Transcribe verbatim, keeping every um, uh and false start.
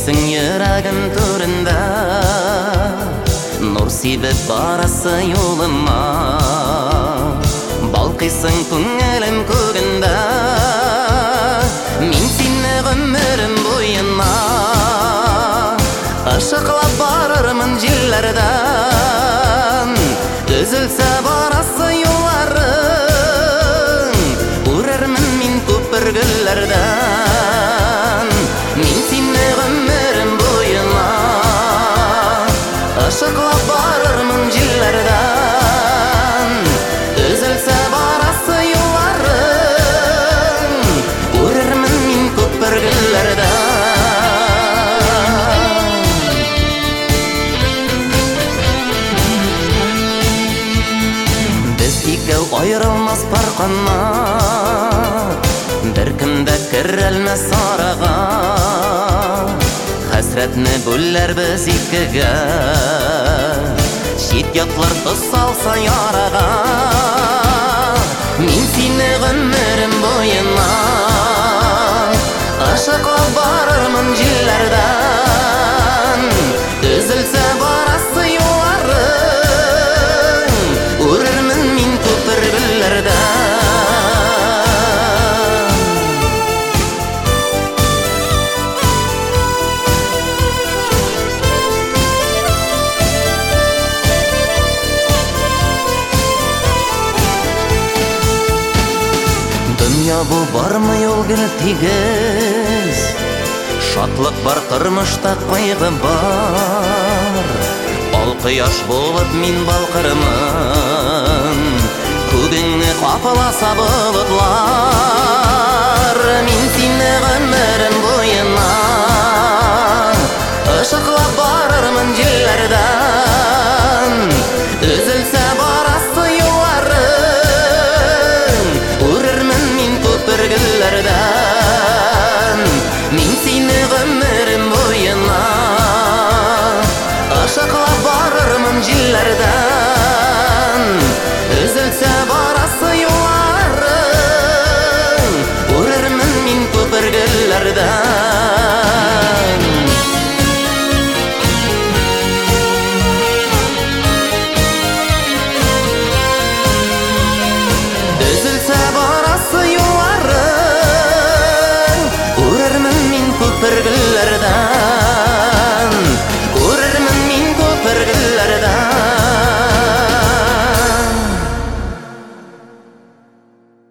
Сенсің йөрәгем түрендә, нур сибеп барасы юлыма. Балкыйсың күңелем күгендә, мин сине гомерем буена. Ашыклап барырмын җилләрдән, өзелсә барасы юлларың. Үрәрмен мин күпер гөлләрдән, мин сине гомерем буена. Ашыклап барырмын җилләрдән, өзелсә барасы юлларың. Үрәрмен мин күпер гөлләрдән. Икәү айрылмас парканна, беркем дә керәлмәс арага. Хәсрәтне бүләрбез икегә, чит ятлар тоз салса ярага. Мин сине гомерем буена, ашыклап барырмын җилләрдән, өзелсә барасы юлларың. Үрәрмен мин күпер гөлләрдән. Дөнья бу бармы юл гел тигез, шатлык бар тормышта кайгы бар. Ал кояш булып мин балкырмын, күгеңне капласа болытлар.